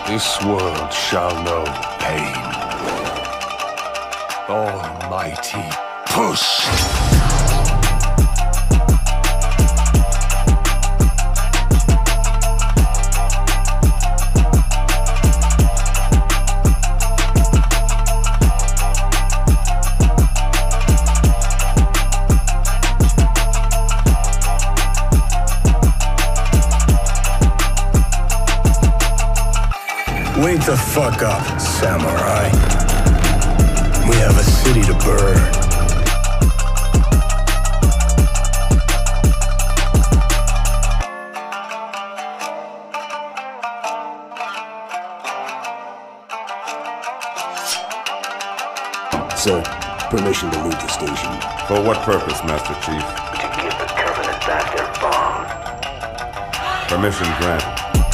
This world shall know pain. Almighty push! Wake the fuck up, samurai. We have a city to burn. Sir, permission to leave the station. For what purpose, Master Chief? To give the Covenant back their bomb. Permission granted.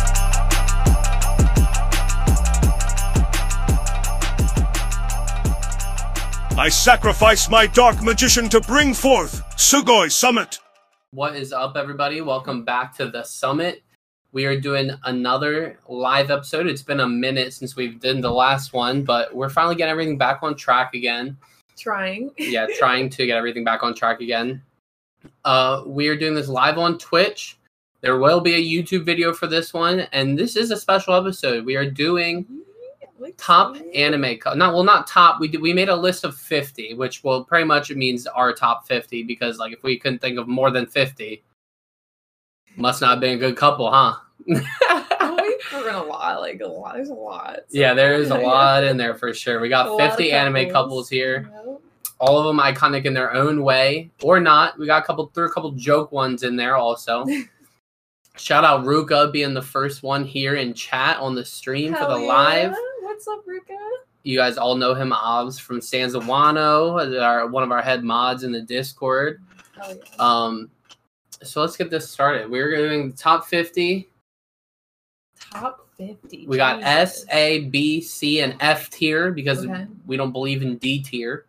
I sacrifice my dark magician to bring forth Sugoi Summit. What is up, everybody? Welcome back to the Summit. We are doing another live episode. It's been a minute since we've done the last one, but we're finally getting everything back on track again. Trying to get everything back on track again. We are doing this live on Twitch. There will be a YouTube video for this one, and this is a special episode. We are doing top anime. Not top. We made a list of 50, which will pretty much means our top 50 because like if we couldn't think of more than 50, must not have been a good couple, huh? We're gonna lie, like a lot. There's a lot. So. Yeah, there is a lot in there for sure. We got 50 anime couples here. Yep. All of them iconic in their own way, or not. We got threw a couple joke ones in there also. Shout out Ruka being the first one here in chat on the stream for the live. What's up, Ruka? You guys all know him, Obs from Stanza Wano, one of our head mods in the Discord. Oh, yeah. So let's get this started. We're doing the top 50. Top 50. We got S, A, B, C, and F tier because we don't believe in D tier.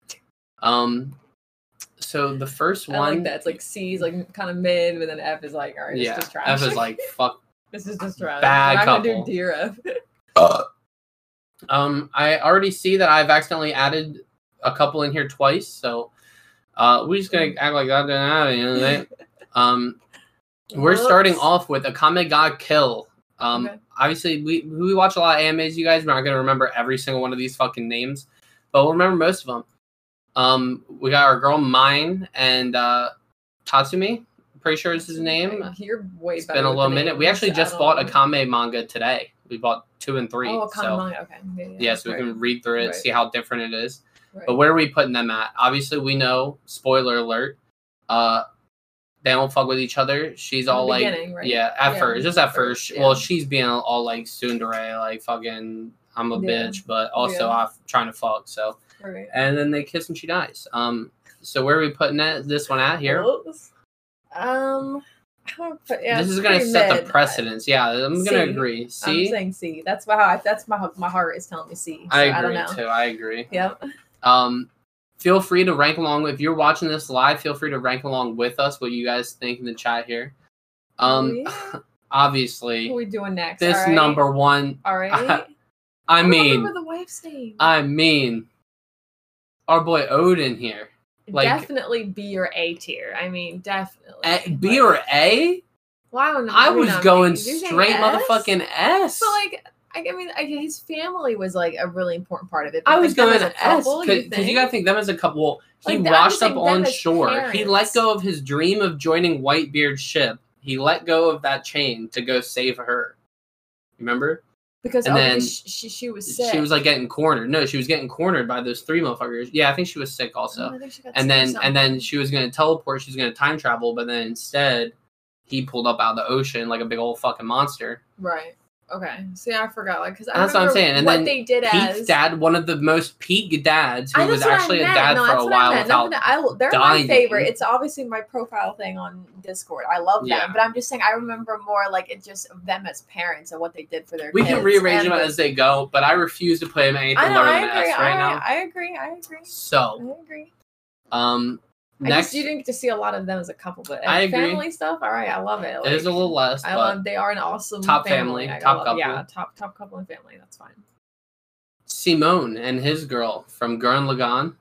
So the first one. I like that. It's like C is like kind of mid, but then F is like, all right, yeah, this is trash. F is like, fuck. This is just trash. Bad I'm couple. gonna do D or F. I already see that I've accidentally added a couple in here twice, so we're just gonna act like that didn't happen. We're starting off with Akame ga Kill. Obviously, we watch a lot of animes, you guys. We're not gonna remember every single one of these fucking names, but we'll remember most of them. We got our girl Mine and Tatsumi. Pretty sure is his name. You're way it's been a little minute. We actually just bought Akame manga today. We bought 2 and 3. Oh, Akame manga. Okay. Yeah, so we can read through it, see how different it is. Right. But where are we putting them at? Obviously, we know. Spoiler alert. They don't fuck with each other. She's all like, right? Yeah, at first, just at first. Yeah. Well, she's being all like tsundere, like fucking, I'm a bitch, but also I'm trying to fuck. So, and then they kiss and she dies. So where are we putting this one at here? This is gonna set the precedence. Yeah, I'm gonna agree. C. I'm saying C. That's my heart is telling me C. So I agree too. I agree. Yep. Feel free to rank along if you're watching this live. Feel free to rank along with us. What you guys think in the chat here. Obviously. What are we doing next? This number one. All right. I remember the wife's name. I mean, our boy Odin here. Like, definitely B or A tier. I mean, definitely. B or A? Well, I don't know. I was going straight motherfucking S. But like, I mean, his family was like a really important part of it. I was going to S because you gotta think them as a couple. He washed up on shore. Parents. He let go of his dream of joining Whitebeard's ship. He let go of that chain to go save her. Remember? Because then she was sick. She was like getting cornered. No, she was getting cornered by those 3 motherfuckers. Yeah, I think she was sick also. I think she got and then she was gonna teleport. She was gonna time travel, but then instead he pulled up out of the ocean like a big old fucking monster. Right. Okay. See, I forgot. Like, because that's what I'm saying. And then they did Pete's dad, one of the most peak dads, who was actually a dad for a while without they're dying. My favorite. It's obviously my profile thing on Discord. I love them, but I'm just saying I remember more like it just them as parents and what they did for their kids. We can rearrange them as they go, but I refuse to play them anything lower than S right now. I agree. So, I agree. Next, you didn't get to see a lot of them as a couple, but I agree. Family stuff. All right, I love it. it is a little less, I but love. They are an awesome top family, I top love, couple. Yeah, top couple and family. That's fine. Simone and his girl from Gurren Lagann.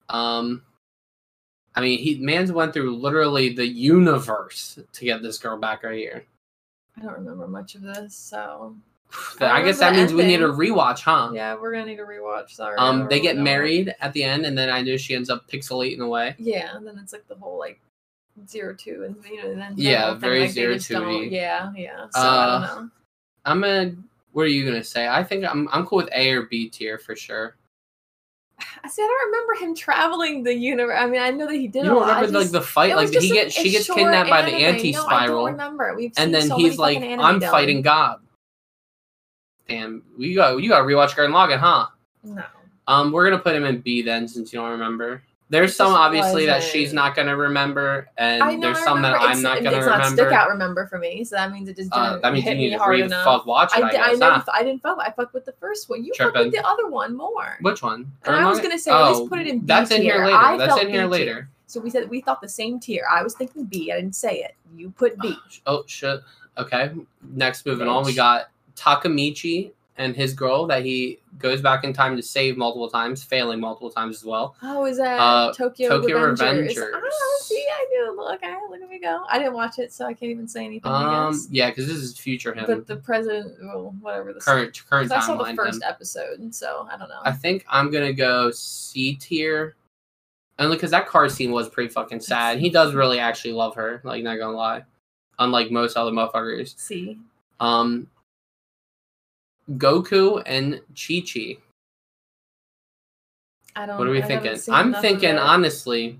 I mean, man's went through literally the universe to get this girl back right here. I don't remember much of this, so. I guess that means we need a rewatch, huh? Yeah, we're gonna need a rewatch. Sorry. They get married at the end, and then I know she ends up pixelating away. Yeah, and then it's like the whole like 0-2, and and then yeah, very like, 0-2. Yeah. So I don't know. What are you gonna say? I think I'm cool with A or B tier for sure. I don't remember him traveling the universe. I mean, I know that he did. You don't remember like the fight? Like she gets kidnapped by the anti-spiral, I don't remember. And then he's like, "I'm fighting God." Damn, you got rewatch Gurren Lagann, huh? No. We're gonna put him in B then, since you don't remember. There's some obviously that she's not gonna remember, and there's some that I'm not gonna remember. It's not stick out remember for me, so that means it just didn't that means hit you need me to hard enough. fuck watch it. I didn't fuck. I fucked with the first one. You fucked with the other one more. Which one? And I was gonna say, let's put it in B that's tier. in here later. That's in here later. So we thought the same tier. I was thinking B. I didn't say it. You put B. Oh shit. Okay. Next, moving on, we got Takamichi and his girl that he goes back in time to save multiple times, failing multiple times as well. Oh, is that Tokyo Revengers? Oh, see, I knew. Okay, look at me go. I didn't watch it, so I can't even say anything. I guess. Yeah, because this is future him. But the present, well, whatever the current timeline. I saw the first episode, so I don't know. I think I'm gonna go C tier, only because that car scene was pretty fucking sad. He does really actually love her, like not gonna lie, unlike most other motherfuckers. C. Goku and Chi-Chi. What are we thinking? I'm thinking honestly,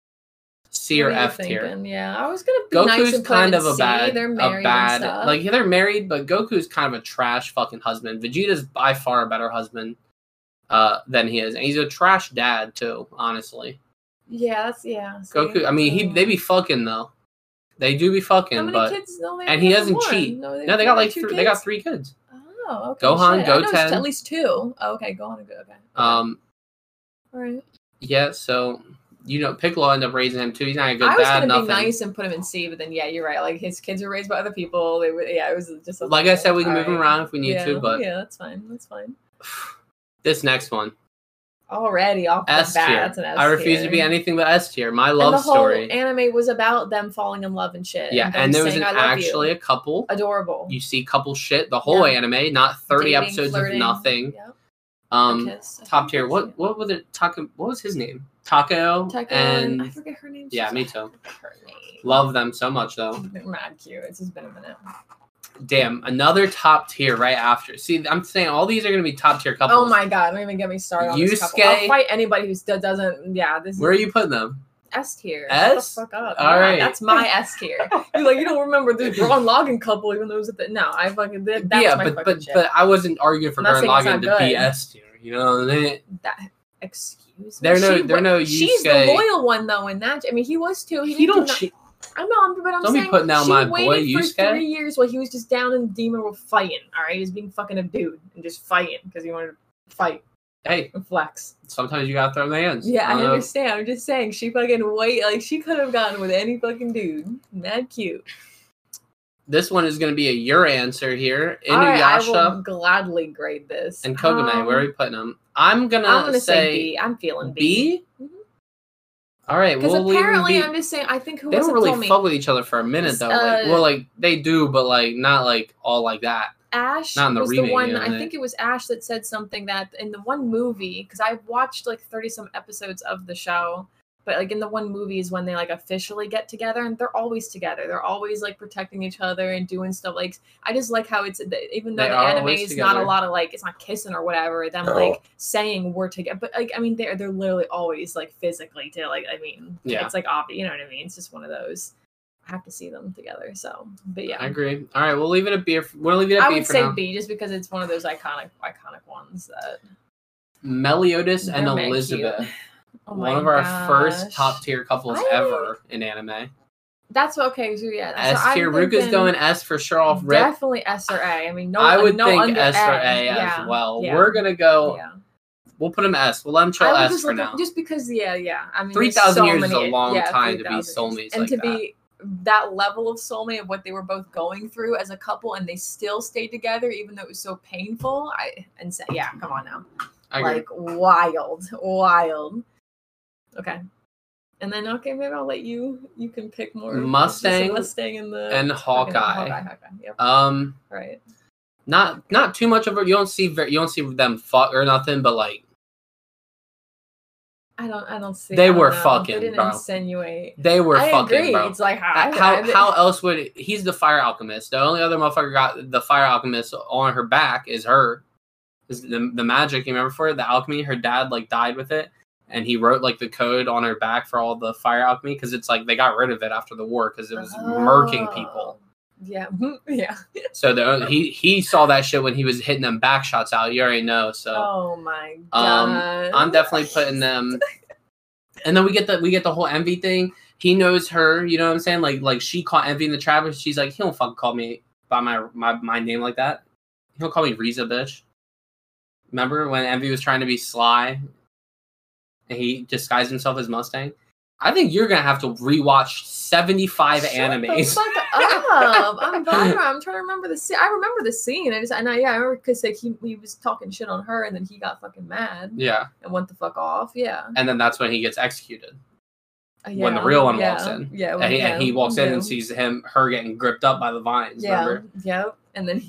C or F tier. Yeah, I was gonna be Goku's nice and kind of C. They're married like they're married, but Goku's kind of a trash fucking husband. Vegeta's by far a better husband than he is, and he's a trash dad too. Honestly. Yeah, Goku. I mean, they be fucking though. They do be fucking, how many but kids? No, and he doesn't cheat. No, they got like they got 3 kids. Oh, okay. Gohan, Goten. At least 2. Oh, okay, Gohan and Goten. Okay. All right. Yeah, so Piccolo ended up raising him too. He's not a good dad. I was gonna be nice and put him in C, but then you're right. Like his kids were raised by other people. It was just like I said, we can move him around if we need to, but yeah, that's fine. This next one. Already off the bat, that's an S tier. I refuse to be anything but S tier. My love story. The whole anime was about them falling in love and shit. Yeah, and there was actually a couple. Adorable. You see couple shit the whole anime, not 30 episodes flirting. Of nothing. Yep. Top tier. What was it? What was his name? Takeo and I forget her name. Yeah, me too. Love them so much though. Mad cute. It's just been a minute. Damn, another top tier right after. See, I'm saying all these are going to be top tier couples. Oh my god, don't even get me started on this couple. I'll fight anybody who doesn't. Yeah, this. Where are you putting them? S tier. S? Shut the fuck up. All right. That's my S tier. You're like, you don't remember this Gurren Lagann couple even though it was at the. No, I fucking did. But I wasn't arguing for Gurren Lagann to be S tier. You know what I mean? Excuse me. They're no Yusuke. She's the loyal one though in that. I mean, he was too. He don't. I know, but I'm don't saying be putting down my boy Yusuke. For 3 years while he was just down in the demon world fighting. All right, he's being fucking a dude and just fighting because he wanted to fight. Hey, and flex. Sometimes you gotta throw the hands. Yeah, I understand. I'm just saying she fucking she could have gotten with any fucking dude. Mad cute. This one is gonna be your answer here. Inuyasha. Right, I will gladly grade this. And Kogame, where are we putting them? I'm gonna say B. I'm feeling B. All right, because apparently I'm just saying. I think they don't really fuck with each other for a minute though. They do, but not all like that. Ash not in the was remake, the one. I think it was Ash that said something that in the one movie, because I've watched 30 some episodes of the show, but in the one movie is when they officially get together, and they're always together. They're always protecting each other and doing stuff. I just like how it's even though the anime is not a lot of it's not kissing or whatever. Them saying we're together, but I mean they're literally always physically to it's obvious. You know what I mean? It's just one of those. I have to see them together. So, but yeah, I agree. All right, we'll leave it at B. We'll leave it at B. I would say B just because it's one of those iconic ones that. Meliodas and Elizabeth. Oh one of our first top tier couples ever in anime. That's okay. So yeah, S tier. Ruka's going S for sure off rip. Definitely S or A. I mean, I would think S or A as well. Yeah. We're gonna go We'll put him S. We'll let him chill I would S just for look now. at, just because, yeah. I mean, 3,000 so years is many, a long time to be 3,000 soulmates years. And like to that. be that level of soulmate of what they were both going through as a couple, and they still stayed together even though it was so painful. Yeah, come on now. I agree. Like wild. Okay. And then maybe I'll let you can pick more. Mustang and Hawkeye. Yep. Right. Not too much of it. You don't see them fuck or nothing, but like I don't see. They I don't were know. fucking, They didn't bro. insinuate. They were I fucking, agree. bro. It's like How else would he's the fire alchemist? The only other motherfucker got the fire alchemist on her back is her. Is the magic, you remember for it? The alchemy, her dad like died with it, and he wrote like the code on her back for all the fire alchemy because it's like they got rid of it after the war because it was murking people. Yeah, yeah. So he saw that shit when he was hitting them back shots out. You already know. So oh my god. I'm definitely putting them. And then we get the whole envy thing. He knows her. You know what I'm saying? Like she caught Envy in the trap. She's like, he don't fucking call me by my name like that. He don't call me Riza, bitch. Remember when Envy was trying to be sly and he disguised himself as Mustang? I think you're gonna have to rewatch 75 animes. Shut the fuck up! I'm trying to remember the scene. I remember the scene. I remember because like he was talking shit on her, and then he got fucking mad. Yeah. And went the fuck off. Yeah. And then that's when he gets executed. Yeah, when the real one walks in. Yeah. And he walks in and sees her getting gripped up by the vines. Yeah. Remember? Yep. And then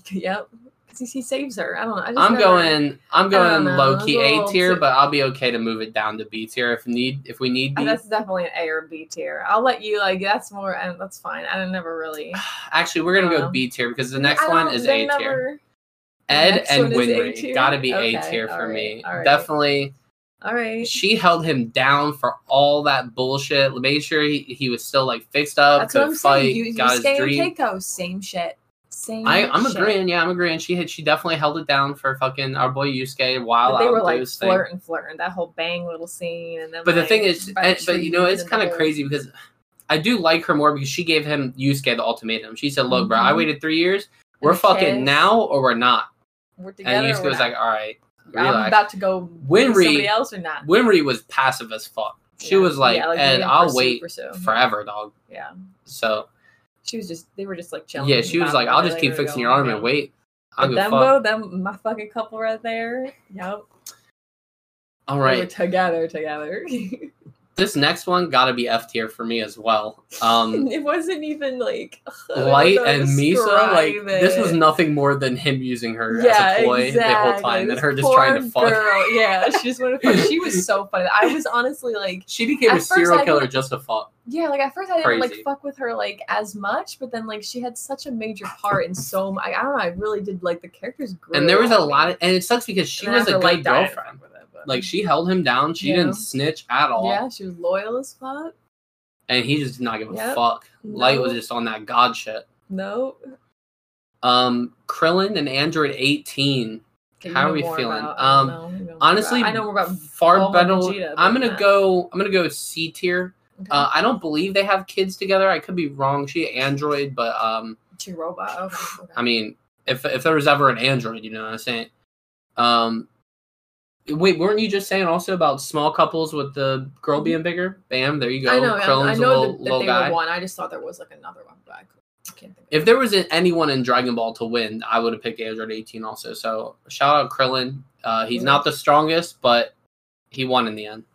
he saves her. I don't know. I'm going low key A tier, too. but I'll be okay to move it down to B tier if we need B. That's definitely an A or B tier. I'll let you that's more, and that's fine. I never really. Actually, we're gonna go B tier because the next one is A tier. Ed and Winry gotta be A tier for me. All right. Definitely. All right. She held him down for all that bullshit. Made sure he was still like fixed up. That's what I'm fight. saying. Got his dream. Keiko, same shit. I'm agreeing. Yeah, I'm agreeing. She definitely held it down for fucking our boy Yusuke while but they were out like those flirting that whole bang little scene, and then. But the thing is, but you know, it's kind of crazy because I do like her more because she gave him Yusuke the ultimatum. She said, "Look, bro, I waited 3 years. We're fucking now or we're not." We're together. And Yusuke was like, "All right, relax." I'm about to go with somebody else or not. Winry was passive as fuck. She was like, "Ed, I'll wait forever, dog." Yeah. So. They were just like chilling. Yeah, she was like, I'll just keep fixing your arm and wait. But them, my fucking couple right there. Yep. All right. They were together. This next one gotta be F tier for me as well. It wasn't even like Light and Misa. Like this was nothing more than him using her as a ploy the whole time, and her just trying to fuck. Girl. Yeah, she just wanted to fuck. She was so funny. I was honestly like, she became a serial killer just to fuck. Yeah, like at first I didn't like fuck with her like as much, but then like she had such a major part in so much. I don't know. I really did like the characters grew. And there was a lot of, and it sucks because she was a good girlfriend. Like she held him down. She didn't snitch at all. Yeah, she was loyal as fuck. And he just did not give a fuck. No. Light was just on that god shit. No. Krillin and Android 18. Okay, how are we feeling? Honestly, I know more about far better. I'm gonna go C tier. Okay. I don't believe they have kids together. I could be wrong. She Android, but she robot. Okay. I mean, if there was ever an Android, you know what I'm saying? Wait, weren't you just saying also about small couples with the girl being bigger? Bam, there you go. I know. Krillin's I know that they were one. I just thought there was like another one, but I can't think. If there was anyone in Dragon Ball to win, I would have picked Android 18 also. So shout out Krillin. He's not the strongest, but he won in the end.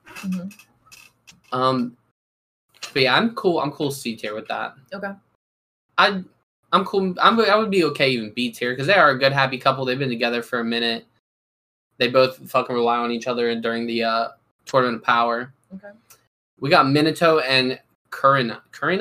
Mm-hmm. But yeah, I'm cool. I'm cool C tier with that. Okay. I'm cool. I would be okay even B tier because they are a good happy couple. They've been together for a minute. They both fucking rely on each other during the Tournament of Power. Okay. We got Minato and Kushina?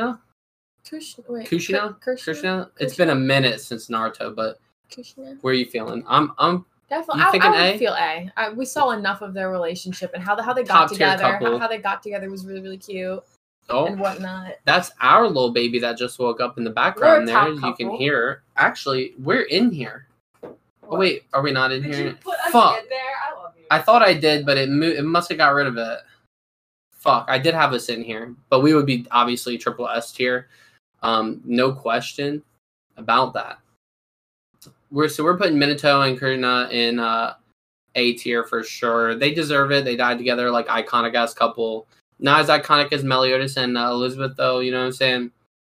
Kushina? It's been a minute since Naruto, but Kushina? Where are you feeling? I'm definitely. I would feel A. We saw enough of their relationship and how they got together. How they got together was really, really cute. Oh, and whatnot. That's our little baby that just woke up in the background there. You can hear her. Actually, we're in here. Oh, wait, are we not in here? You put us Fuck. in there? I love you. I thought I did, but it must have got rid of it. Fuck, I did have us in here. But we would be obviously triple S tier. No question about that. We're putting Minato and Kurina in A tier for sure. They deserve it. They died together like iconic ass couple. Not as iconic as Meliodas and Elizabeth though. You know what I'm saying?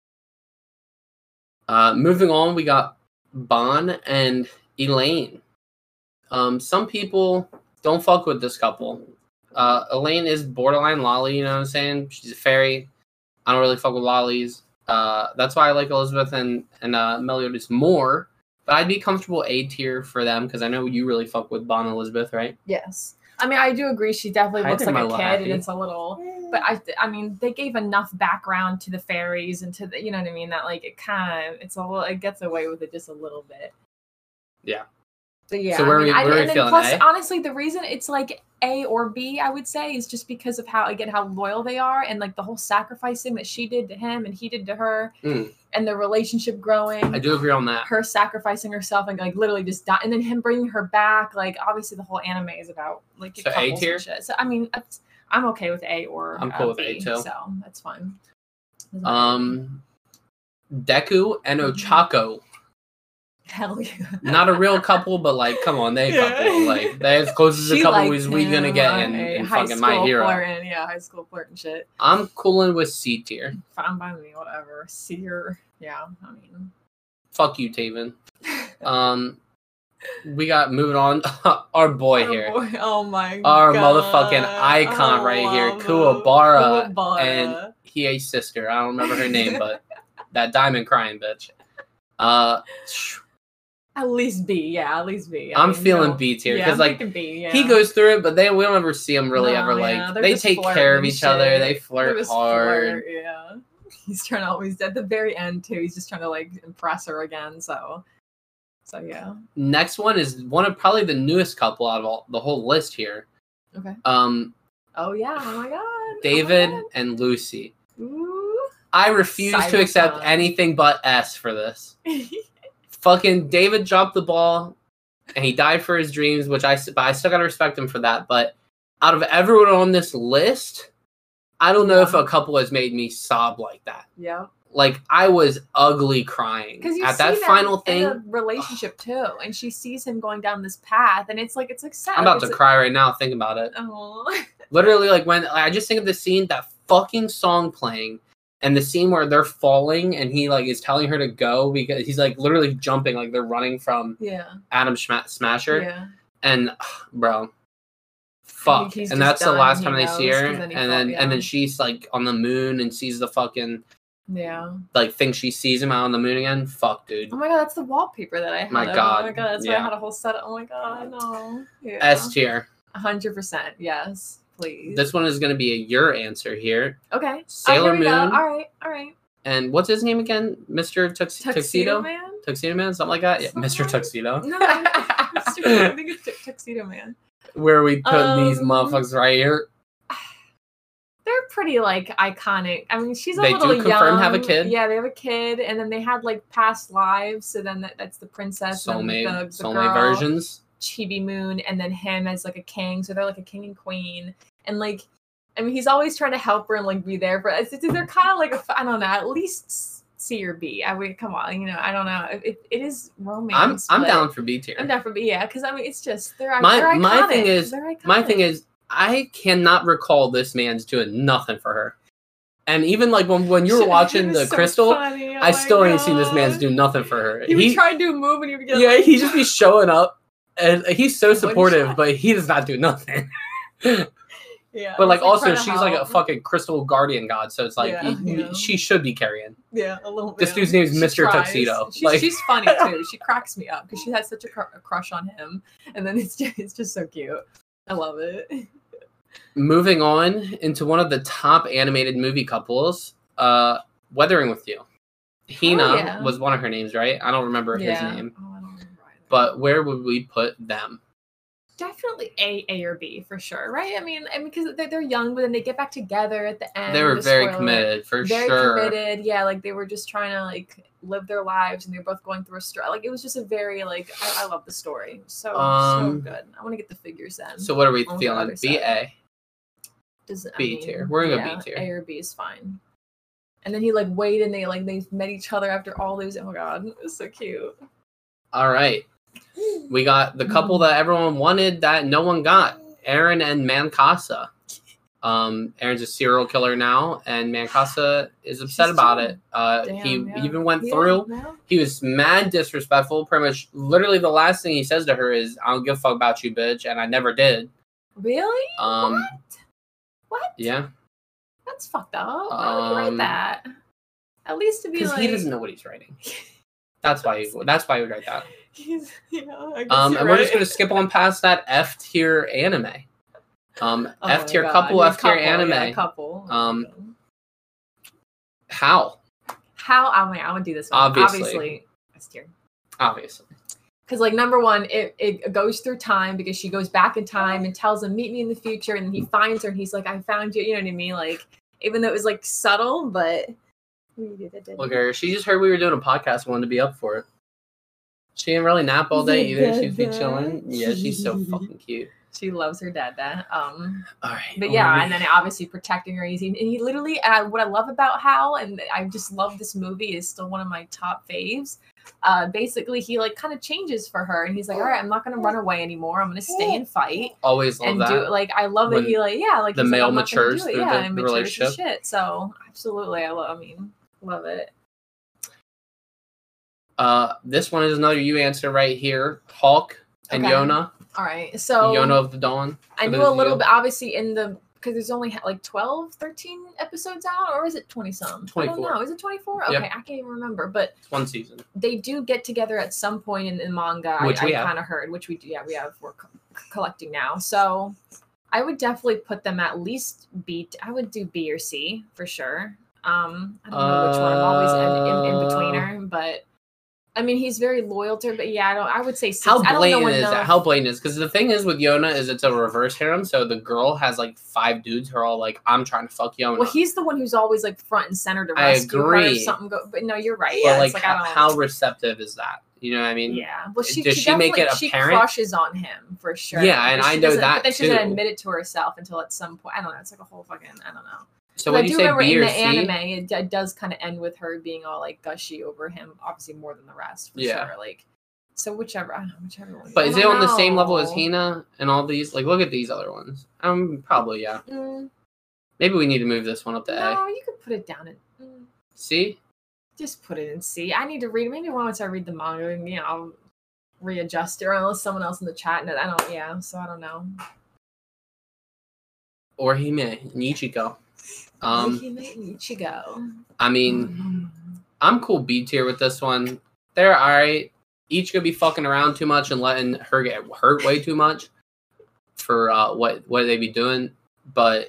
Moving on, we got Bon and Elaine. Some people don't fuck with this couple. Elaine is borderline lolly, you know what I'm saying? She's a fairy. I don't really fuck with lollies. That's why I like Elizabeth and Meliodas more. But I'd be comfortable A tier for them because I know you really fuck with Bon and Elizabeth, right? Yes. I mean, I do agree. She definitely I looks think like a my kid, happy. and it's a little. But I mean, they gave enough background to the fairies and to the, you know what I mean. That like it kind of, it's a little, it gets away with it just a little bit. Yeah. But yeah. So where are we and then feeling? plus, A? honestly, the reason it's like A or B, I would say, is just because of how loyal they are, and like the whole sacrificing that she did to him and he did to her, and the relationship growing. I do agree on that. Her sacrificing herself and like literally just die, and then him bringing her back. Like obviously, the whole anime is about like So A tier? and shit. So I mean, I'm okay with A or I'm cool with B, A too. so that's fine. Deku and Ochako. Hell yeah. Not a real couple, but like, come on, they a couple. Like, they as close as a couple as we gonna get in fucking My Hero. High school flirt and shit. I'm cooling with C tier. Fine by me, whatever. Seer, yeah. I mean, fuck you, Taven. We got moving on. Our boy here. Oh my Our god. motherfucking icon right here, Kuwabara and Hiei's sister. I don't remember her name, but that diamond crying bitch. At least B, yeah, at least B. I'm feeling B tier because like B, yeah. he goes through it, but we don't ever see him really ever like they take care of each other. They flirt hard. Yeah, he's trying to always at the very end too. He's just trying to like impress her again. So yeah. Next one is one of probably the newest couple out of the whole list here. Okay. Oh yeah! Oh my god. David and Lucy. Ooh. I refuse to accept anything but S for this. Fucking David dropped the ball, and he died for his dreams, but I still gotta respect him for that. But out of everyone on this list, I don't know if a couple has made me sob like that. Yeah. Like I was ugly crying at that final thing. In a relationship too, and she sees him going down this path, and it's like sad. I'm about to cry right now. Think about it. Oh. Literally, like when I just think of the scene, that fucking song playing. And the scene where they're falling and he like is telling her to go because he's like literally jumping, like they're running from Adam Smasher. Yeah. And bro, fuck. And that's the last time they see her. And then she's like on the moon and sees the fucking like thinks she sees him out on the moon again. Fuck, dude. Oh my god, that's the wallpaper that I had. My god. Oh my god, that's why I had a whole set. Oh my god, no. Yeah. S tier. 100%. Yes. Please. This one is going to be your answer here. Okay. Sailor Moon. All right. And what's his name again? Mr. Tuxedo Man? Tuxedo Man? Something like that? Yeah, Mr. Tuxedo. No, I think it's Tuxedo Man. Where we put these motherfuckers right here. They're pretty, like, iconic. I mean, she's a little young. They do confirm have a kid? Yeah, they have a kid. And then they had, like, past lives. So then that's the princess. Soulmate girl. Versions. Chibi Moon, and then him as like a king, so they're like a king and queen, and like I mean he's always trying to help her and like be there for us. They're kind of like I don't know, at least C or B. I mean, come on, I don't know. It is romance. I'm down for B tier. I'm down for B, yeah, because I mean it's just they're my iconic. My thing is I cannot recall this man's doing nothing for her. And even like when you were watching the Crystal, funny. I still ain't seen this man's do nothing for her. He would try to do a move and he would get he just be showing up. And he's so supportive, but he does not do nothing. Yeah. But like also she's like a fucking crystal guardian god, so it's like she should be carrying. Yeah, a little bit. This dude's name is Mr. Tuxedo. She's funny too. She cracks me up because she has such a crush on him, and then it's just so cute. I love it. Moving on into one of the top animated movie couples, Weathering with You. Hina was one of her names, right? I don't remember his name. But where would we put them? Definitely A or B for sure, right? I mean, because they're young, but then they get back together at the end. They were very committed, for sure. Very committed, yeah. Like they were just trying to like live their lives, and they were both going through a struggle. Like it was just a very like I love the story, so good. I want to get the figures in. So what are we feeling? B A. B tier. We're gonna go B tier. A or B is fine. And then he like waited, and they met each other after all those. Oh my god, it was so cute. All right. We got the couple that everyone wanted that no one got. Aaron and Mancasa. Aaron's a serial killer now, and Mancasa is upset about it. He even went through. He was mad disrespectful. Pretty much, literally, the last thing he says to her is, "I don't give a fuck about you, bitch," and I never did. Really? What? Yeah. That's fucked up. Why would you write that? At least to be because like, he doesn't know what he's writing. That's why. That's why he would write that. I guess And you're we're just right. gonna skip on past that F tier anime. Oh F tier my God. couple, F tier Couple, anime. yeah, couple. How? I mean, I would do this one. Obviously. S tier. Obviously. Because, like, number one, it goes through time because she goes back in time and tells him, meet me in the future. And he finds her and he's like, I found you. You know what I mean? Like, even though it was, like, subtle, but. Look at her. She just heard we were doing a podcast and wanted to be up for it. She didn't really nap all day either. She'd be chilling. Yeah, she's so fucking cute. She loves her dad. All right. But yeah, and then obviously protecting her. And he literally, what I love about Hal, and I just love this movie, is still one of my top faves. Basically, he like kind of changes for her, and he's like, all right, I'm not gonna run away anymore. I'm gonna stay and fight. Always love and that. do like I love that he like like the he's male like, I'm not gonna matures do it. through yeah, the and matures relationship. and shit. So absolutely, love it. This one is another you answer right here. Hulk and Okay. Yona. All right, so Yona of the Dawn. I knew a little bit, obviously, in the because there's only like 12, 13 episodes out, or is it 20 some? 24. I don't know. Is it 24? Okay, Yep. I can't even remember. But It's one season. they do get together at some point in manga. Which I we have. kind of heard, which we do. Yeah, we have. We're collecting now, so I would definitely put them at least B. I would do B or C for sure. I don't know which one. I'm always in betweener, but. I mean, he's very loyal to her, but yeah, I would say 6. How I don't know blatant is enough. that? How blatant is? Because the thing is with Yona is it's a reverse harem, so the girl has like 5 dudes who are all like, I'm trying to fuck Yona. Well, he's the one who's always like front and center to I rescue her if agree. something go. But no, you're right. But Yeah, like, it's like I don't. how receptive is that? You know what I mean? Yeah. Well, she Does she make it she apparent? crushes on him for sure. Yeah, and But she I know doesn't- that But then she doesn't too. admit it to herself until at some point. I don't know. It's like a whole fucking. I don't know. So But when I you do say remember B in or the C, anime, it does kind of end with her being all like gushy over him, obviously more than the rest for Yeah. sure. Like, so whichever. I don't know, whichever one. but I is it don't on the same level as know. Hina and all these? Like, look at these other ones. Probably yeah. Mm, Maybe we need to move this one up to A. no, you could put it down at. C? Just put it in C. I need to read. Maybe once I read the manga, and I'll readjust it, or unless someone else in the chat. I don't. Yeah, so I don't know. Or Hime, Nichiko. Ichigo. I mean, I'm cool B tier with this one. They're alright. Each gonna be fucking around too much and letting her get hurt way too much for what they be doing. But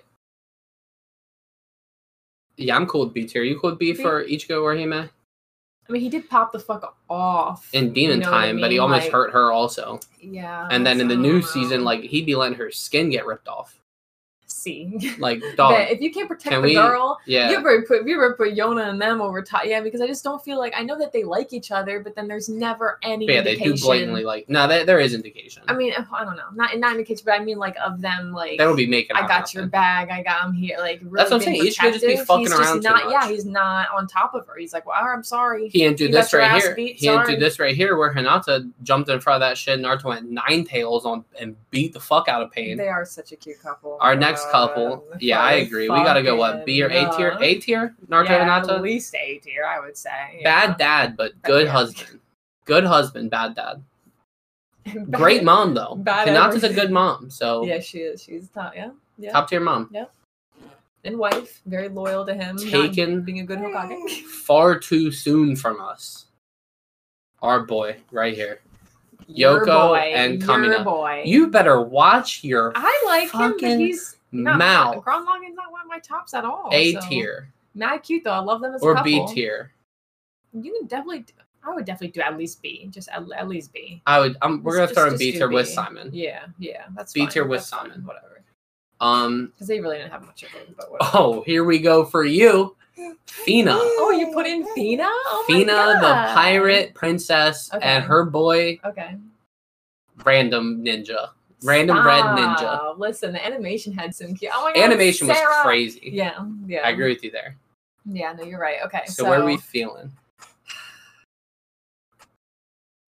yeah, I'm cool with B tier. You cool with B for Ichigo or Hime? I mean, he did pop the fuck off In Demon you know what I Time, but he mean? almost Like, hurt her also. Yeah. And then in the so I new don't know. season, like he'd be letting her skin get ripped off. C. Like dog. But if you can't protect Can the we- girl, Yeah. you ever put Yona and them over top. Yeah, because I just don't feel like I know that they like each other, but then there's never any But yeah, they indication. do blatantly like. No, there is indication. I mean, I don't know, not indication, but I mean like of them like. They will be making. I out got your nothing. bag. I'm here. Like really That's what I'm being saying. Ichigo just be protective. fucking He's around just too not. much. Yeah, he's not on top of her. He's like, well, I'm sorry. He didn't do You this got your right ass here. beat, He didn't sorry. do this right here where Hinata jumped in front of that shit and Naruto went 9 tails on and beat the fuck out of Pain. They are such a cute couple. Our next couple. Yeah, I agree. We gotta go what? B or A tier? A tier? Naruto and At Hinata? least A tier, I would say. yeah. Bad dad, but good Yeah. husband. Good husband, bad dad. Great mom though. Bad Hinata's a everything. good mom. So Yeah, she is. She's top. Yeah. Yeah. top tier mom. And wife, very loyal to him. not Taken being a good Hokage. far too soon from us. Our boy right here. Your Yoko boy, and your Kamina. boy. You better watch your I like him, but fucking he's not. mouth. Gronlagan's not one of my tops at all. A so. tier Mad cute though. I love them as a or couple. B tier. You can definitely. I would definitely do at least B. Just at least B. I would. We're gonna Just- throw in just B do tier with B. Simon. Yeah, that's B fine. tier with That's fine, Simon. Whatever. Because they really didn't have much of it. But whatever. oh, here we go for you, Fina. Oh, you put in Fina? Oh my Fina, the God. pirate princess, Okay. and her boy, Okay. random ninja, random red ninja. Stop. Listen, the animation had some cute. Oh my God, Animation was Sarah. crazy. Yeah. I agree with you there. Yeah, no, you're right. Okay. So where are we feeling?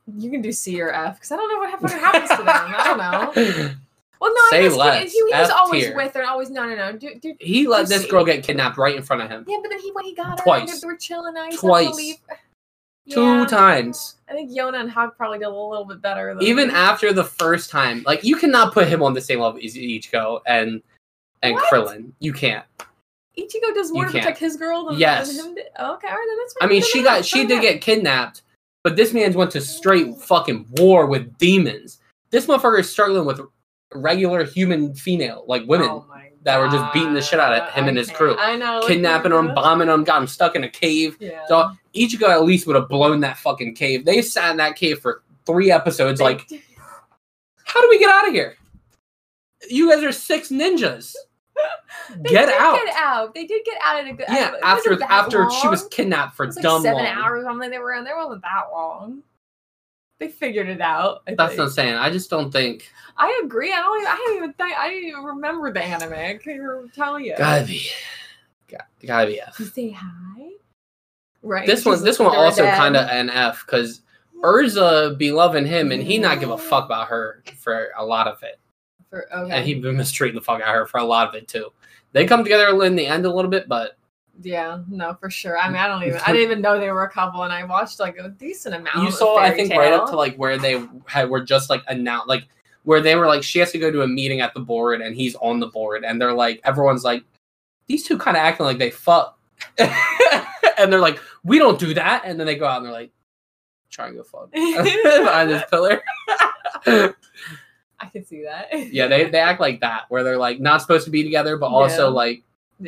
You can do C or F because I don't know what fucking happens to them. I don't know. Well, no, Say I guess less. he was F always tier. with her. Always no. Dude, He let this C. girl get kidnapped right in front of him. Yeah, but then when he got her, Twice. they were chilling. Nice. Twice. Yeah. 2 times. I think Yona and Hawk probably did a little bit better. Than Even after the first time, like you cannot put him on the same level as Ichigo and What? Krillin. You can't. Ichigo does more You to can't. protect his girl than Yes. him. Okay, all right, then that's. I mean, she did get kidnapped, but this man's went to straight fucking war with demons. This motherfucker is struggling with regular human female, like women, that were just beating the shit out of him and his crew. I know, Kidnapping him, bombing him, got him stuck in a cave. Yeah. So Ichigo at least would have blown that fucking cave. They sat in that cave for 3 episodes. Like, how do we get out of here? You guys are 6 ninjas. Get out. They did get out in a good. Yeah, it after wasn't that she was long. kidnapped for It was like dumb 7 long. hours or something they were in. There wasn't that long. They figured it out. I That's think. what I'm saying. I just don't think. I agree. I didn't even remember the anime. I can't tell you. Gotta be F. You say hi. Right. This one also kind of an F because Urza be loving him and he not give a fuck about her for a lot of it, and he been mistreating the fuck out of her for a lot of it too. They come together in the end a little bit, but yeah, no, for sure. I mean, I didn't even know they were a couple, and I watched like a decent amount. you of saw I Fairy think Tail. right up to like where they were just like announced, like where they were like she has to go to a meeting at the board and he's on the board and they're like everyone's like these two kind of acting like they fuck, and they're like we don't do that, and then they go out and they're like try and go fuck behind this pillar. I can see that. Yeah, they act like that where they're like not supposed to be together, but also Yeah. like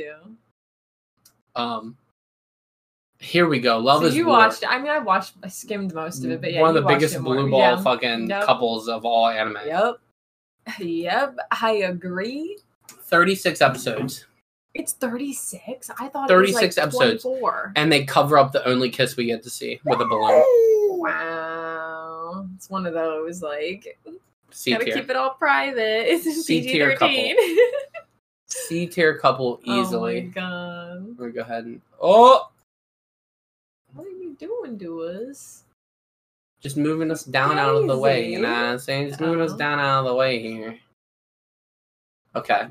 here we go. Love So is you War. watched. I mean, I skimmed most of it, but yeah, one of you the watched biggest it more. blue ball Yeah. fucking Yep. couples of all anime. Yep. I agree. 36 episodes. It's 36. I thought 36 it was like episodes. 24. And they cover up the only kiss we get to see with a balloon. Wow, it's one of those like C gotta tier. keep it all private. It's C-tier PG-13. C tier couple easily. Oh my god. I'm gonna go ahead and what What are you doing to us? just moving us down out of the way, you Crazy. know what I'm saying? Just moving us Oh. down out of the way here. Okay.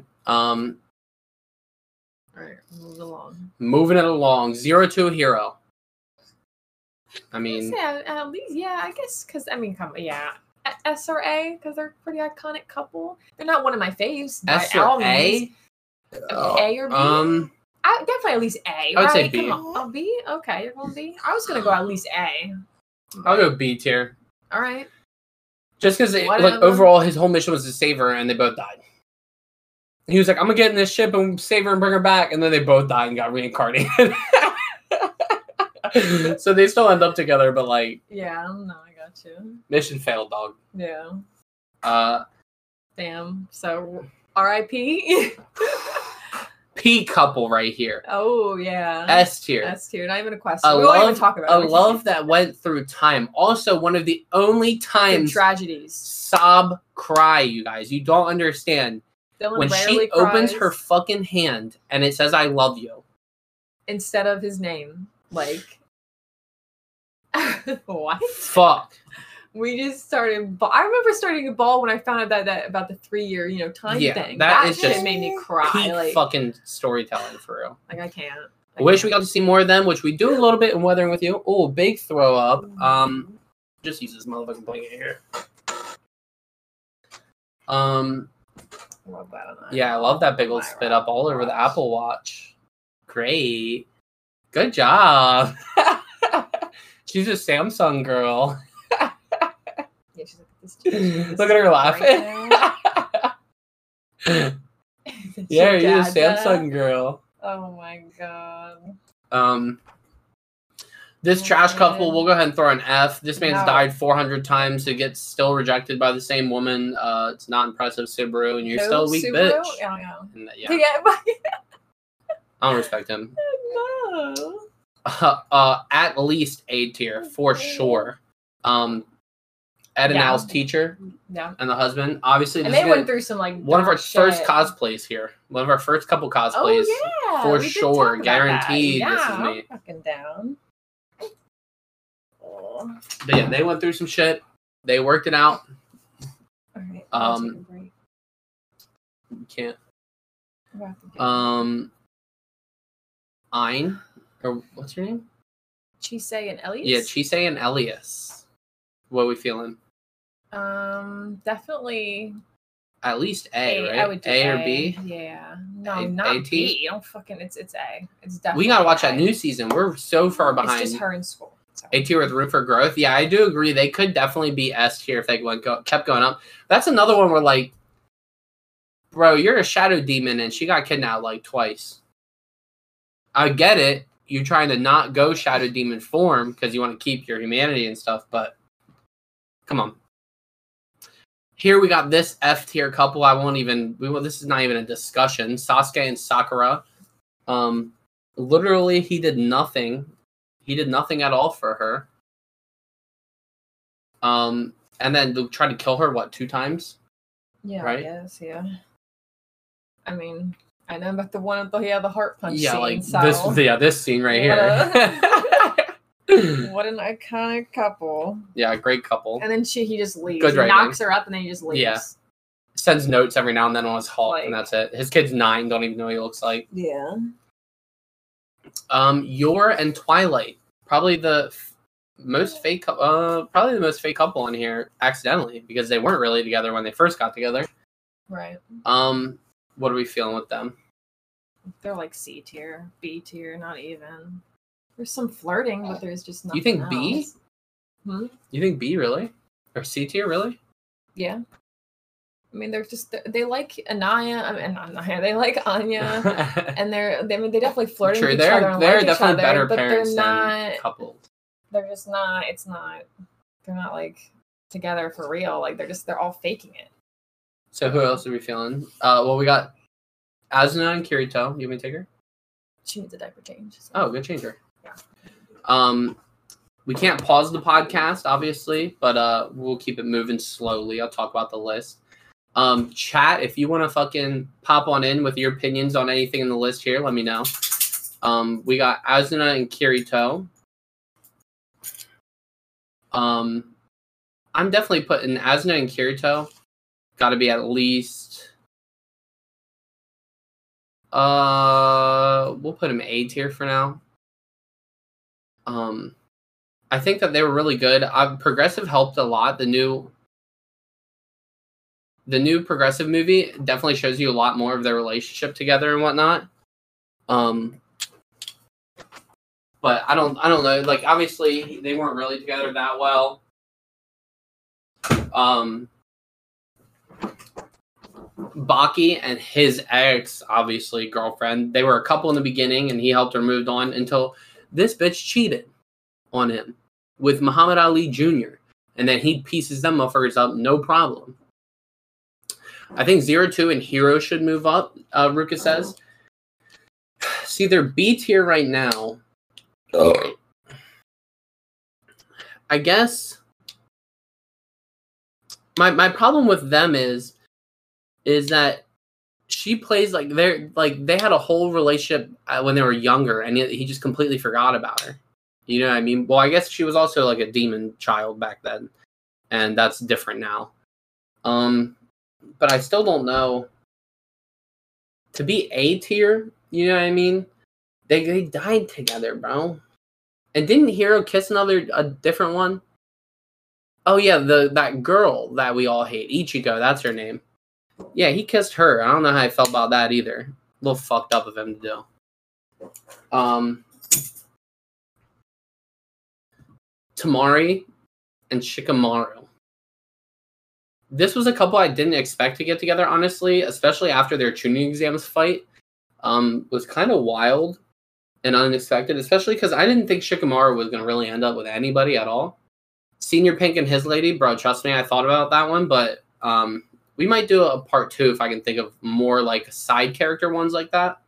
Alright, move along. Moving it along. 0 to Hero. I mean Yeah, at least, yeah, I guess, because, I mean, S or A, because they're a pretty iconic couple. They're not one of my faves. S by or all A? means. A or B? I Definitely at least A. would say right? B. Come on. Oh, B? Okay, you're going B? I was going to go at least A. I'll go B tier. All right. Just because like Whatever. overall his whole mission was to save her and they both died. He was like, I'm gonna get in this ship and save her and bring her back, and then they both died and got reincarnated. So they still end up together, but like Yeah, no, I got you. mission failed, dog. Yeah. Damn. So, R.I.P. P couple right here. Oh, yeah. S tier. S tier. Not even a question. A We won't even love, talk about a it. love that went through time. Also, one of the only Through times tragedies. sob cry, you guys. You don't understand. Dylan When she rarely opens cries her fucking hand and it says, I love you. instead of his name. Like, what? Fuck. We just started. I remember starting a ball when I found out that about the 3-year, time Yeah, thing. that is shit just made me cry. Peak Like, fucking storytelling for real. like I can't. I wish we got to see more of them, which we do a little bit in Weathering with You. Oh, big throw up. Just use this motherfucking blanket here. Love that on that. Yeah, I love that big old spit up all over the Apple Watch. Great. Good job. She's a Samsung girl. Yeah, she's like this. Jesus. Look at her laughing. Yeah, you're a Samsung girl. Oh my god. This trash couple, we'll go ahead and throw an F. This man's No. died 400 times to get still rejected by the same woman. It's not impressive, Subaru, and you're still a weak Subaru? bitch. Yeah, And yeah. yeah, but I don't respect him. no. At least A tier for sure. Ed and Yeah. Al's teacher Yeah. and the husband. Obviously, And this they is went gonna- through some like one of our dark first shit. cosplays here. One of our first couple cosplays. Oh yeah, for we did sure, talk about guaranteed that. this is Yeah, me. I'm fucking down. Cool. But yeah, they went through some shit. They worked it out. All right. I'll take a break. You can't. I'm gonna have to do Ein, or what's her name? Chisei and Elias? Yeah, Chisei and Elias. What are we feeling? Definitely At least A, right? I would do A or B? Yeah. No, A- not AT? B. Don't fucking. It's A. It's definitely. We gotta watch A. that new season. We're so far behind. It's just her in school. So. A tier with room for growth. Yeah, I do agree. They could definitely be S tier if they kept going up. That's another one where, like, bro, you're a shadow demon and she got kidnapped like twice. I get it. You're trying to not go shadow demon form because you want to keep your humanity and stuff, but come on. Here we got this F tier couple. This is not even a discussion. Sasuke and Sakura. Literally, he did nothing. He did nothing at all for her. And then they tried to kill her, 2 times? Yeah, right? I guess, yeah. I mean, I know about the one until he had the heart punch Yeah, scene, like so. this scene right here. What an iconic couple. Yeah, great couple. And then he just leaves. Good He writing. knocks her up and then he just leaves. Yeah. Sends notes every now and then on his Hulk, and Like- that's it. His kid's 9, don't even know what he looks like. Yeah. Yor and Twilight, probably the most fake couple on here accidentally, because they weren't really together when they first got together. Right. What are we feeling with them? They're like C tier, B tier, not even. There's some flirting, but there's just nothing You think B? else. You think B really? Or C tier really? Yeah. I mean, they like Anaya. I mean, not Anaya. They like Anya, and they definitely flirting True, with each other. And they're like each definitely other, better but parents they're than not. coupled. They're just not. It's not. They're not like together for real. Like they're all faking it. So who else are we feeling? Well, we got Asuna and Kirito. You want me to take her? She needs a diaper change. So. Oh, good changer. Yeah. We can't pause the podcast, obviously, but we'll keep it moving slowly. I'll talk about the list. Chat, if you want to fucking pop on in with your opinions on anything in the list here, let me know. We got Asuna and Kirito. I'm definitely putting Asuna and Kirito. Got to be at least. We'll put him A tier for now. I think that they were really good. Progressive helped a lot. The new Progressive movie definitely shows you a lot more of their relationship together and whatnot. But I don't know. Like, obviously, they weren't really together that well. Baki and his ex, obviously, girlfriend, they were a couple in the beginning, and he helped her move on until this bitch cheated on him with Muhammad Ali Jr. And then he pieces them motherfuckers up, no problem. I think 02 and Hero should move up, Ruka says. See, they're B tier right now. I guess my problem with them is that she plays like they had a whole relationship when they were younger, and he just completely forgot about her. You know what I mean? Well, I guess she was also like a demon child back then, and that's different now. But I still don't know. To be A tier, you know what I mean? They died together, bro. And didn't Hero kiss a different one? Oh yeah, that girl that we all hate, Ichiko, that's her name. Yeah, he kissed her. I don't know how I felt about that either. A little fucked up of him to do. Tamari and Shikamaru. This was a couple I didn't expect to get together, honestly, especially after their Chunin exams fight. Was kind of wild and unexpected, especially because I didn't think Shikamaru was going to really end up with anybody at all. Senior Pink and his lady, bro, trust me, I thought about that one, but we might do a part 2 if I can think of more like side character ones like that.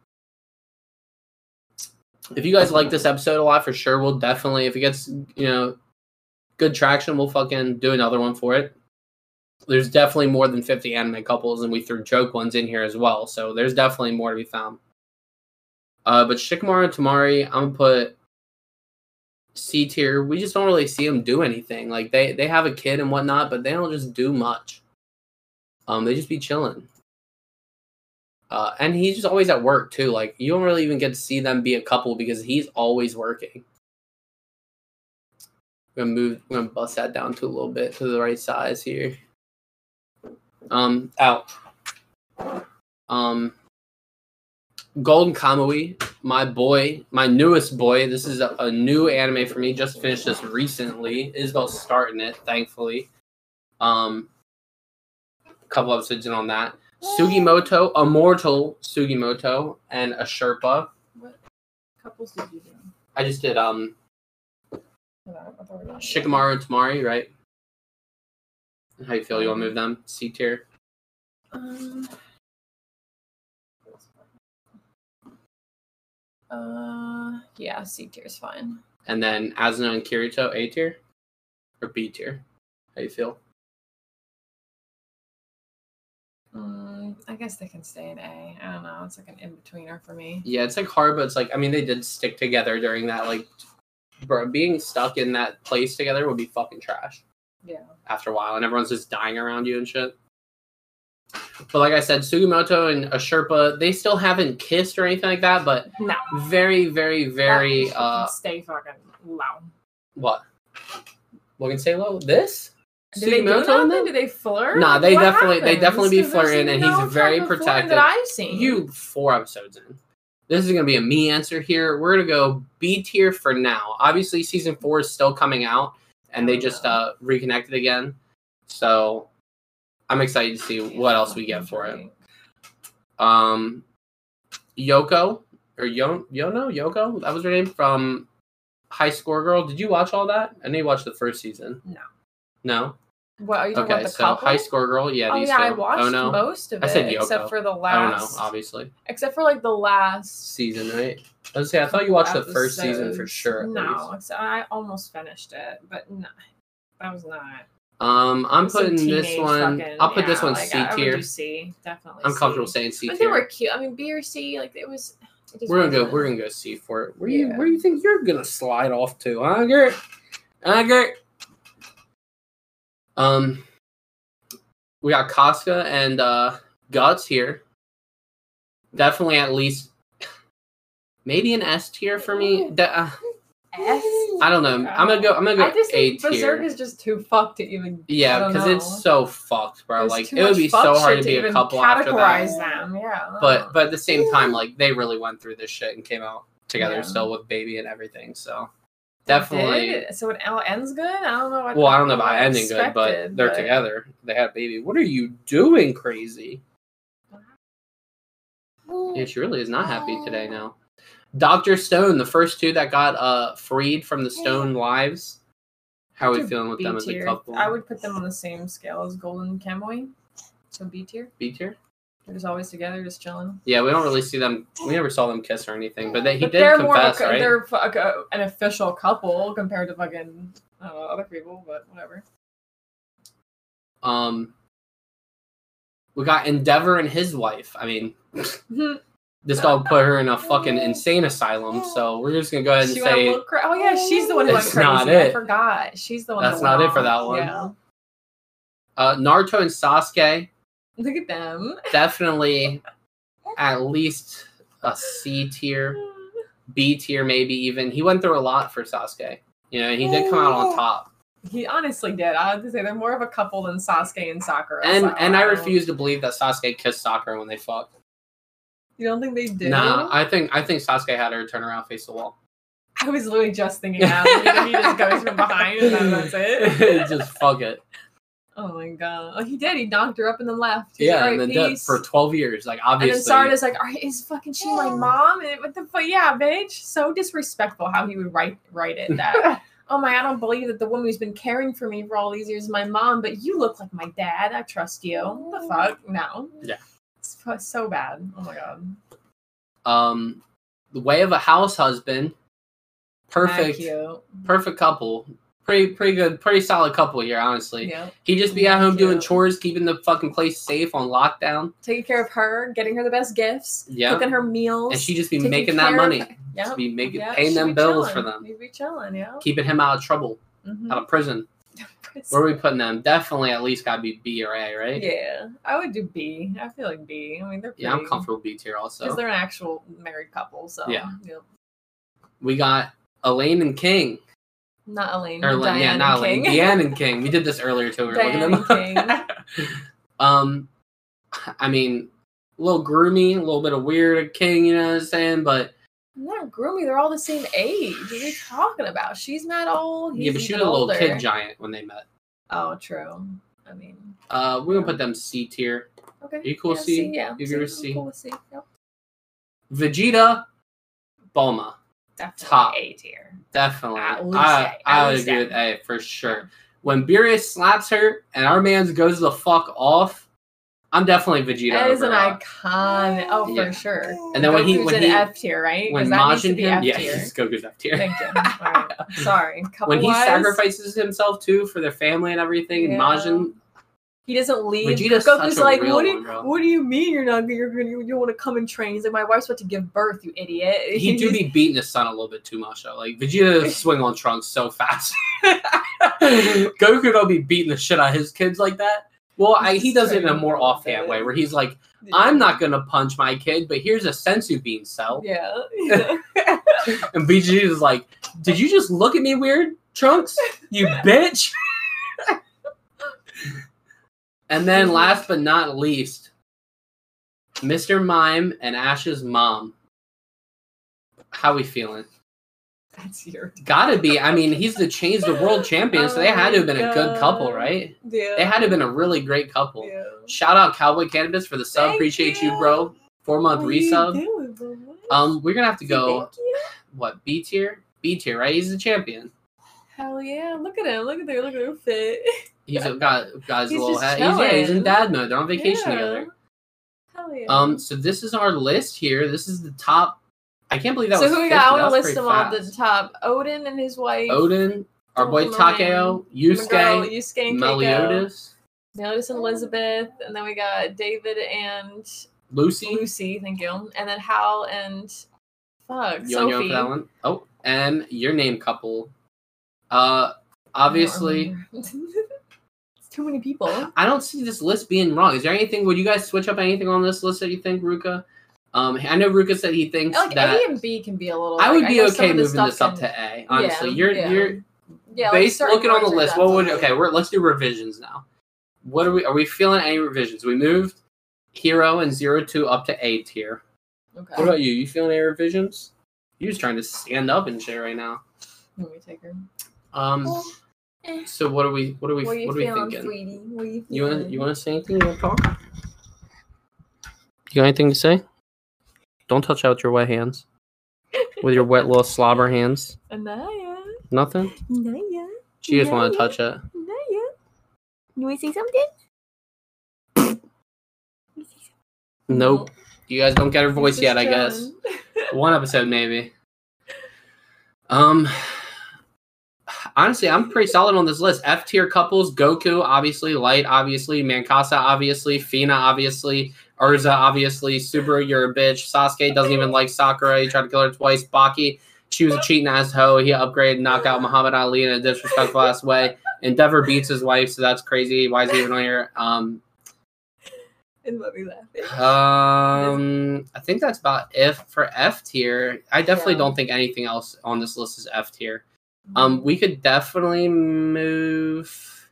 If you guys like this episode a lot, for sure, we'll definitely, if it gets, good traction, we'll fucking do another one for it. There's definitely more than 50 anime couples, and we threw joke ones in here as well, so there's definitely more to be found. But Shikamaru and Tamari, I'm going to put C tier, we just don't really see them do anything. Like they have a kid and whatnot, but they don't just do much. They just be chilling. And he's just always at work too. Like you don't really even get to see them be a couple because he's always working. We're gonna bust that down to a little bit to the right size here. Out. Golden Kamui, my boy, my newest boy. This is a new anime for me. Just finished this recently. Isabel's starting it, thankfully. A couple episodes in on that. Sugimoto, Immortal Sugimoto, and a Sherpa. What couples did you do? I just did Shikamaru and Tamari, right? How you feel? You want to move them? C tier. Yeah, C tier is fine. And then Asuna and Kirito, A tier or B tier? How you feel? I guess they can stay in A. I don't know. It's like an in-betweener for me. Yeah, it's like hard, but it's like, I mean, they did stick together during that. Like, bro, being stuck in that place together would be fucking trash. Yeah. After a while, and everyone's just dying around you and shit. But like I said, Sugimoto and a Sherpa, they still haven't kissed or anything like that, but no. Very, very, very stay fucking low. What? What can say low? This? Do they do nothing? Do they flirt? Nah, they definitely be flirting, and he's very protective. That I've seen. You 4 episodes in. This is gonna be a me answer here. We're gonna go B tier for now. Obviously, season 4 is still coming out, and they just reconnected again. So I'm excited to see what else we get for it. Yoko or Yoko, that was her name from High Score Girl. Did you watch all that? I know you watched the first season. No. What are you talking about? The so couple? High Score Girl, yeah. Oh yeah, I watched most of it. I said Yoko. Except for the last. Oh no, obviously. Except for like the last season, right? I was say I thought you watched the first season for sure. No, I almost finished it, but no, that was not. I'm putting this one. I'll put this one like, C tier. I would do C, definitely. I'm comfortable saying C tier. But they were cute. I mean, B or C, like it was. We're gonna go C for it. Where do you think you're gonna slide off to? Huh, Gert? We got Casca and Guts here. Definitely at least maybe an S tier for me. S? I don't know. I'm gonna go I just A think tier. Berserk is just too fucked to even. Yeah, because it's so fucked, bro. There's like it would be so hard to be a couple after that. Categorize them, yeah. But at the same time, like they really went through this shit and came out together still with baby and everything. So definitely. So it ends good. I don't know. Well, I don't know about ending good, but they're together. They had a baby. What are you doing, crazy? Yeah, she really is not happy today now. Dr. Stone, the first 2 that got freed from the Stone lives. How are we feeling with them as a couple? I would put them on the same scale as Golden Kamui. So B tier. B tier? They're just always together, just chilling. Yeah, we don't really see them. We never saw them kiss or anything, but he did confess, right? They're an official couple compared to fucking other people, but whatever. We got Endeavor and his wife. I mean, this dog put her in a fucking insane asylum, so we're just gonna go ahead and say. Oh yeah, she's the one who went crazy. Not it. I forgot. She's the one. That's not it for that one. Yeah. Naruto and Sasuke. Look at them. Definitely, at least a C tier, B tier, maybe even. He went through a lot for Sasuke. You know, he did come out on top. He honestly did. I have to say they're more of a couple than Sasuke and Sakura. And I refuse to believe that Sasuke kissed Sakura when they fucked. You don't think they did? Nah, I think Sasuke had her turn around, face the wall. I was literally just thinking that. He just goes from behind and then that's it. Just fuck it. Oh my god. Oh, he did. He knocked her up and then left. He's and then for 12 years, like obviously. And then Sarada's like, all right, is fucking she my mom? And what the fuck? Yeah, bitch. So disrespectful how he would write it that. Oh my, I don't believe that the woman who's been caring for me for all these years is my mom, but you look like my dad. I trust you. What the fuck? No. Yeah. It's so bad. Oh my god. The Way of a House Husband. Perfect couple. Pretty good, pretty solid couple here, honestly. Yeah. He just be at home Cute. doing chores, keeping the fucking place safe on lockdown. Taking care of her, getting her the best gifts, Yeah. cooking her meals. And she just be taking making that care money. of her. Yep. Just be making, Yep, paying she them be bills chilling. for them. She be chilling, yeah. Keeping him out of trouble, Mhm. out of prison. Where are we putting them? Definitely at least gotta be B or A, right? Yeah, I would do B. I feel like B. I mean, they're Yeah, I'm comfortable B tier because also. they're an actual married couple. So Yeah. Yep. We got Elaine and King. Not Elaine. Or Diane yeah, not and Elaine. King. Deanne and King. We did this earlier too. We were looking Diane them up. I mean, a little groomy, a little bit of weird King, you know what I'm saying? But Not groomy. They're all the same age. What are you talking about? She's mad old. He's yeah, but she was even a little older. kid giant when they met. Oh, true. I mean, We're gonna put them C tier. okay. You cool with C? Yeah. You agree with I'm C? Cool with C. Yep. Vegeta, Bulma. Definitely Top. A tier. Definitely. At least I A. At would least agree A. with A for sure. When Beerus slaps her and our man's goes the fuck off, I'm definitely Vegeta. That is an overall. icon. Oh, Yeah. for sure. And then when he- Goku's when an he- F tier, right? When 'Cause that needs to Majin be him, F yeah, tier. he's Goku's F tier. Thank you. All right. Sorry. When he Couple-wise, sacrifices himself too for their family and everything, and Yeah. Majin, he doesn't leave. Vegeta's Goku's such a like, real what do one, bro. you mean you want to come and train? He's like, my wife's about to give birth, you idiot. he do be beating his son a little bit too much though. Like Vegeta swing on Trunks so fast. Goku don't be beating the shit out of his kids like that. Well, he does it in a more offhand way, where he's like, I'm not gonna punch my kid, but here's a sensu bean cell. Yeah. And Vegeta's like, did you just look at me weird, Trunks? You bitch. And then last but not least, Mr. Mime and Ash's mom. How we feeling? That's your. Gotta be. I mean, he's the Change the World champion, so they had to have been a good couple, right? Yeah. They had to have been a really great couple. Yeah. Shout out Cowboy Cannabis for the sub. Thank Appreciate you, you. bro. 4-month What are you resub. doing, bro? We're gonna have to go. Thank you. What, B tier? B tier, right? He's the champion. Hell yeah! Look at him! Look at him fit. He's got his He's little just head. He's in chilling. dad mode. They're on vacation Yeah. together. Hell yeah! So this is our list here. This is the top. I can't believe that so was who we 50. got? I That want to was list pretty them all at the fast. top. Odin and his wife. Odin, our boy Little Takeo, My girl, Yusuke, Yusuke and Keiko. Meliodas, Meliodas and Elizabeth, and then we got David and Lucy. Lucy. Thank you. And then Hal and You on your own Sophie. for that one? Oh, and your name couple. I Obviously, don't remember. It's too many people. I don't see this list being wrong. Is there anything? Would you guys switch up anything on this list that you think, Ruka? I know Ruka said he thinks Like that A and B can be a little. I would like, be know some okay of the moving stuff this up can- to A. Honestly, Yeah, you're yeah, like based certain looking on the words are list. What would definitely- let's do revisions now. What are we feeling any revisions? We moved Hero and 02 up to A tier. Okay. What about you? You feeling any revisions? You just trying to stand up and shit right now. Let me take her. So what are we What are you feeling, thinking? sweetie? What are you You feeling? want to say anything? You want to talk? You got anything to say? Don't touch out your wet hands. With your wet little slobber hands. Anaya. Nothing? Anaya. She just want to Anaya. touch it. Anaya. You want to say something? Nope. You guys don't get her voice Just yet, I guess. chilling. One episode maybe. Honestly, I'm pretty solid on this list. F tier couples: Goku, obviously; Light, obviously; Mankasa, obviously; Fina, obviously; Urza, obviously; Subaru, you're a bitch. Sasuke doesn't even like Sakura. He tried to kill her twice. Baki, she was a cheating ass hoe. He upgraded, knocked out Muhammad Ali in a disrespectful ass way. Endeavor beats his wife, so that's crazy. Why is he even on here? It let me laughing. I think that's about it for F tier. I definitely Yeah. don't think anything else on this list is F tier. We could definitely move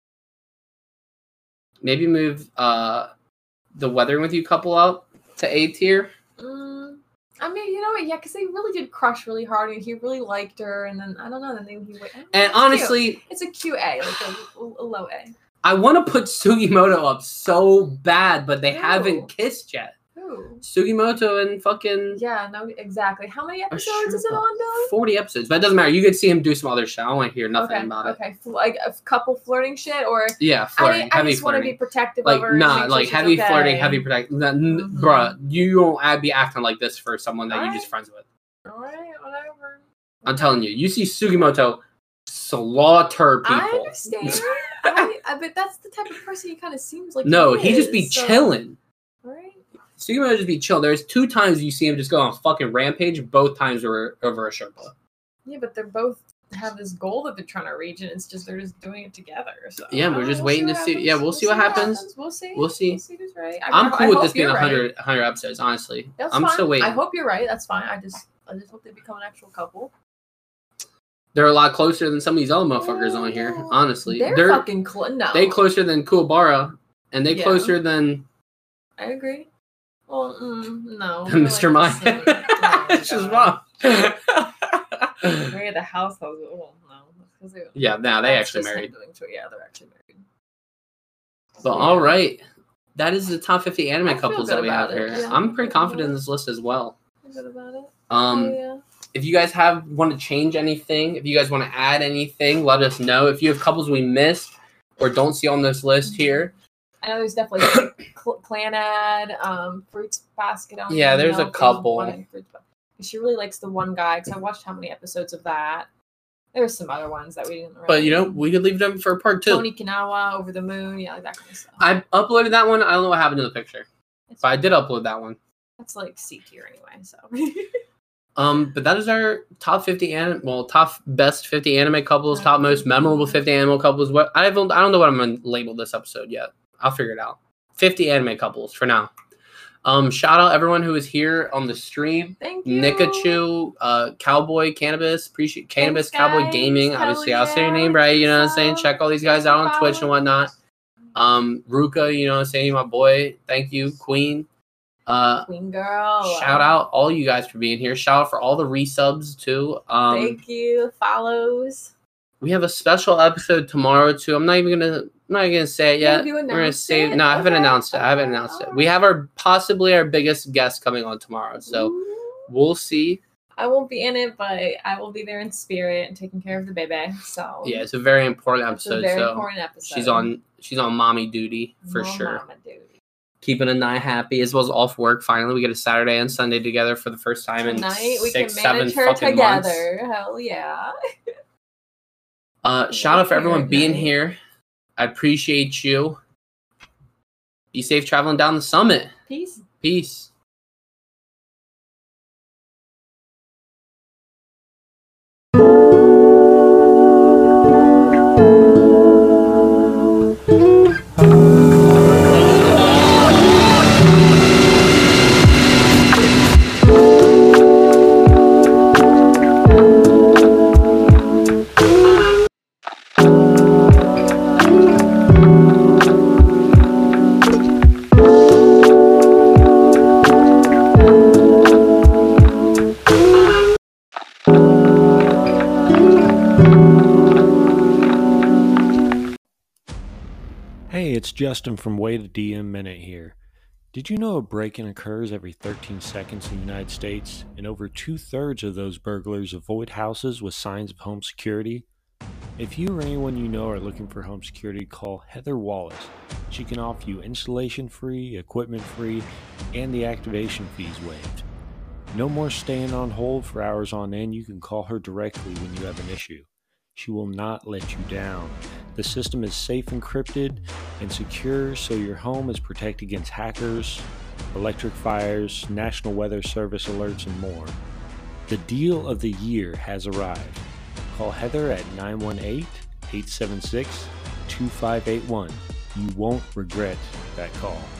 the Weathering with You couple up to A tier. I mean, you know what? Yeah, because they really did crush really hard, and he really liked her, and then I don't know. Then he went. And honestly, it's a cute A, like a low A. I want to put Sugimoto up so bad, but they Ew. haven't kissed yet. Ooh. Sugimoto and fucking Yeah, no, exactly. How many episodes is it sure. on, Billy? 40 episodes, but it doesn't matter. You could see him do some other shit. I don't want to hear nothing Okay, about it. okay. Like a couple flirting shit, or Yeah, flirting, I heavy just want to flirting. be protective Like of her. and not make sure like she's heavy okay. flirting, heavy protect. Mhm. Bruh, you won't be acting like this for someone that you're Alright. just friends with. All right, whatever. I'm telling you, you see Sugimoto slaughter people. I understand. But that's the type of person he kind of seems like. No, he he just be is, so- chilling. Right. Steve might just be chill. There's 2 times you see him just go on a fucking rampage. Both times were over a Sherpa. Yeah, but they're both have this goal that they're trying to reach, and it's just they're just doing it together. So Yeah, we're just waiting to see. Yeah, we'll see what happens. We'll see. We'll see. We'll see who's right. I'm cool with hope this being you're right. 100 episodes, honestly. That's I'm fine. still waiting. I hope you're right. That's fine. I just hope they become an actual couple. They're a lot closer than some of these other motherfuckers on here, honestly. They're fucking no. They closer than Kuwabara, and they Yeah. closer than I agree. Well, no. Mr. Maya. It's just wrong. Maybe at the house. Well, no. Yeah, now they actually married. Yeah, they're actually married. But all right, that is the top 50 anime I feel couples good that we have about it, here. yeah. I'm pretty confident in this list as well. Feel good about it. Yeah. If you guys want to change anything, if you guys want to add anything, let us know. If you have couples we missed or don't see on this list here. I know there's definitely Clan Ad, Fruits Basket. Yeah, there's a couple. She really likes the one guy because I watched how many episodes of that. There's some other ones that we didn't. Really But we could leave them for part 2. Tony Kanawa, Over the Moon, yeah, like that kind of stuff. I uploaded that one. I don't know what happened to the picture, but I did upload that one. That's like C tier anyway. So. But that is our top 50 top best 50 anime couples, top most memorable 50 anime couples. What I don't know what I'm gonna label this episode yet. I'll figure it out. 50 anime couples for now. Shout out everyone who is here on the stream. Thank you. Nikachu, Cowboy Cannabis, appreciate Cannabis, Thanks, Cowboy guys. Gaming. Hell Obviously, I'll say your yeah. name right. You know what I'm saying? So, Check all these guys out on Twitch and whatnot. Ruka, you know what I'm saying? My boy. Thank you, Queen. Queen girl. Shout out all you guys for being here. Shout out for all the resubs too. Thank you. Follows. We have a special episode tomorrow too. I'm not even gonna say it yet. Have you We're gonna announced save. it? No, I haven't Okay. announced it. I haven't announced it. We have possibly our biggest guest coming on tomorrow, so Ooh. we'll see. I won't be in it, but I will be there in spirit and taking care of the baby. So Yeah, it's a very important it's a episode. very So important episode. she's on mommy duty for Mama sure. duty. Keeping Anai happy as well as off work. Finally, we get a Saturday and Sunday together for the first time in Tonight we 6, can 7 manage her fucking months. together. Hell yeah. Shout out for everyone Good being night. here. I appreciate you. Be safe traveling down the summit. Peace. Peace. Hey, it's Justin from Way to DM Minute here. Did you know a break-in occurs every 13 seconds in the United States, and over 2/3 of those burglars avoid houses with signs of home security? If you or anyone you know are looking for home security, call Heather Wallace. She can offer you installation-free, equipment-free, and the activation fees waived. No more staying on hold for hours on end. You can call her directly when you have an issue. She will not let you down. The system is safe, encrypted, and secure, so your home is protected against hackers, electric fires, National Weather Service alerts, and more. The deal of the year has arrived. Call Heather at 918-876-2581. You won't regret that call.